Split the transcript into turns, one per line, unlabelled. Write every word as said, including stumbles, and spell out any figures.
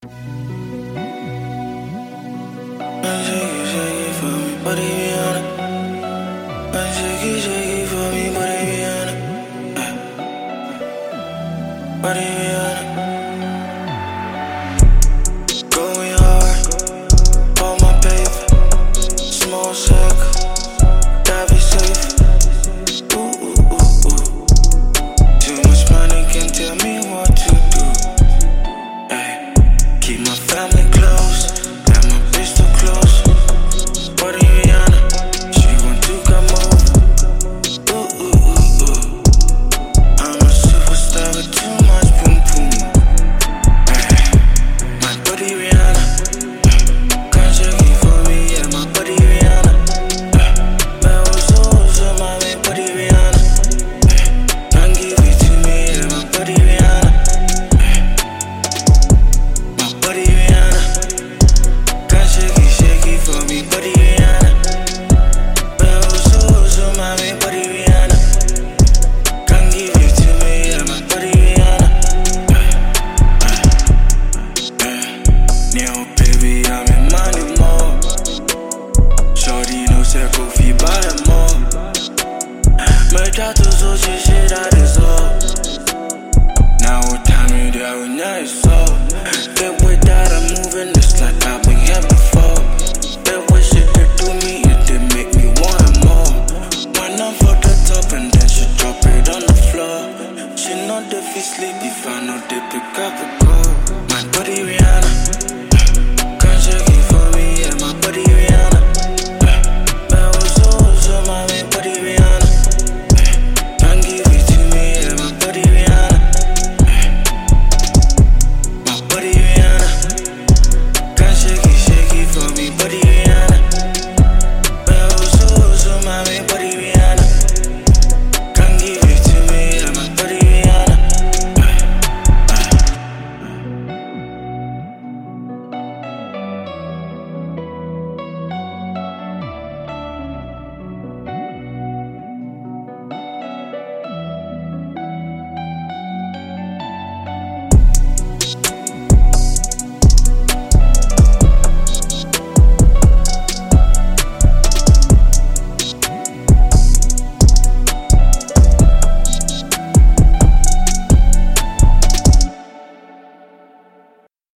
Shake it, shake it for me, body Rihanna. Shake it, shake it for me, body Rihanna. Body Rihanna. Going hard, on my paper. Small circle, gotta be safe. Ooh, ooh, ooh, ooh. Too much money can tell me what to do. Ay, keep my family close, and my pistol close. Body Rihanna, she want to come over. Ooh, ooh, ooh, ooh. I'm a superstar with too much boom boom. Ay, my body Rihanna, come shake it for me, yeah, my body Rihanna. Man, what's so, so my man, body Rihanna. Come give it to me, yeah, my body Rihanna. My body Rihanna, come shake it, shake it for me, body Rihanna. Man, what's so, so my man, body Rihanna. Come give it to me, yeah, my body Rihanna. Now, baby, I'm in money mode. Shorty knows that go feed by the more. My daughter's so she shit out is all. Now, time me there, we know it's all. Get with that, I'm moving just like I